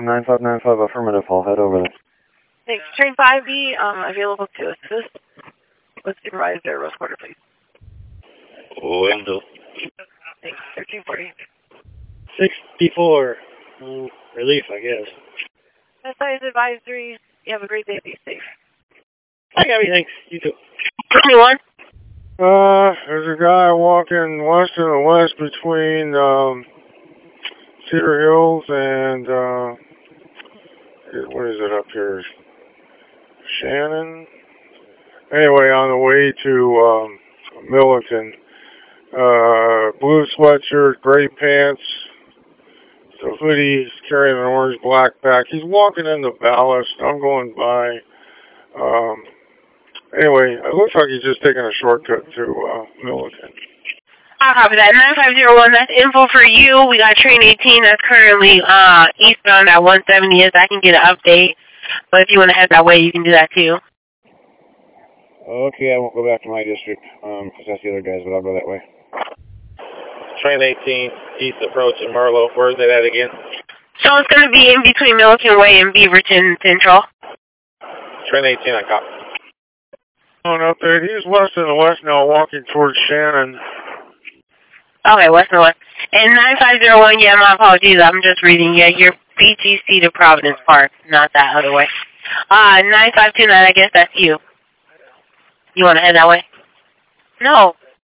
9595 affirmative, I'll head over there. Thanks. Train 5B, available to assist with Supervisor Rose Quarter, please. Window. Thanks. 1340. 64. Relief, I guess. SI's advisory. You have a great day. Be safe. Hi, Gabby. Thanks. You too. 21. There's a guy walking west and west between, Cedar Hills and, what is it up here? Shannon? Anyway, on the way to, Milliken. Blue sweatshirt, gray pants, the hoodie, he's carrying an orange black bag. He's walking in the ballast. I'm going by. Anyway, it looks like he's just taking a shortcut to Milliken. I'll copy that. 9501, that's info for you. We got train 18 that's currently eastbound at 170th. I can get an update. But if you want to head that way, you can do that too. Okay, I won't go back to my district, because that's the other guys, but I'll go that way. Train 18, east approach in Merlo. Where's it at again? So it's going to be in between Milliken Way and Beaverton Central. Train 18, I copy. On up there, he's west and west now, walking towards Shannon. Okay, west and west. And 9501, yeah, my apologies. I'm just reading. Yeah, you're BGC to Providence Park, not that other way. 9529, I guess that's you. You want to head that way? No.